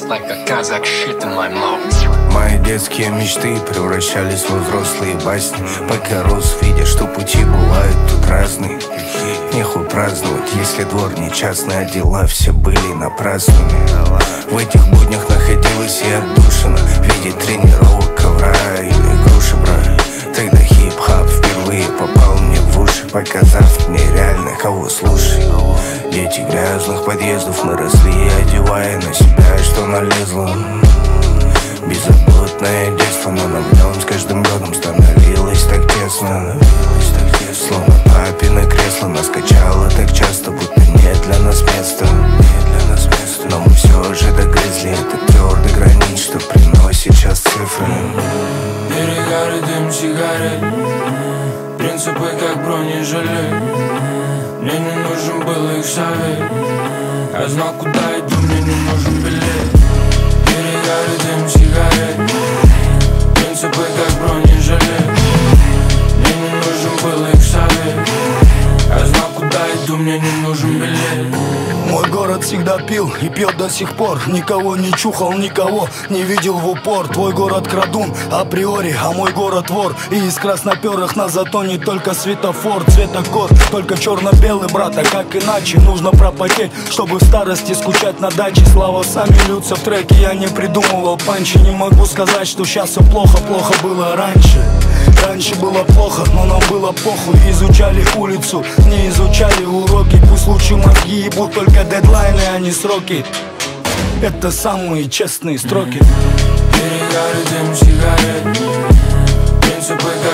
like a Kazakh shit in my mouth. Мои детские мечты превращались во взрослые басни. Пока рос, видя, что пути бывают тут разные. Нехуй праздновать, если двор не частный, а дела все были напрасными. В этих буднях находилась и отдушина в виде тренировок, ковра или груши, брат. Тогда хип-хап впервые попал мне в уши, показав мне реально, кого слушай. Дети грязных подъездов мы росли, одевая на себя, что налезло. Беззаботное детство, но на нем с каждым годом становилось так тесно. Словно папино кресло нас качало так часто, будто нет для нас места. Но мы все же догрызли этот твердый гранит, что приносит сейчас цифры. Перегары, дым, сигарет, принципы как бронежилет. Мне не нужен был их совет, я знал, куда иду, мне не нужен билет. Перегары, дым, сигарет, принципы как бронежилет. Мне не нужен был их совет, я знал, куда иду, мне не нужен билет. Мой город всегда пил и пьет до сих пор. Никого не чухал, никого не видел в упор. Твой город крадун априори, а мой город вор. И из красноперых на затоне только светофор, цветокор, только черно-белый, брат, а как иначе? Нужно пропотеть, чтобы в старости скучать на даче. Слава сами льются в треке, я не придумывал панчи. Не могу сказать, что сейчас все плохо, плохо было раньше. Раньше было плохо, но нам было похуй. Изучали улицу, не изучали уроки. Пусть лучше мозги ебут только дедлайны, а не сроки. Это самые честные строки. Перегары, дым, сигарет, принципы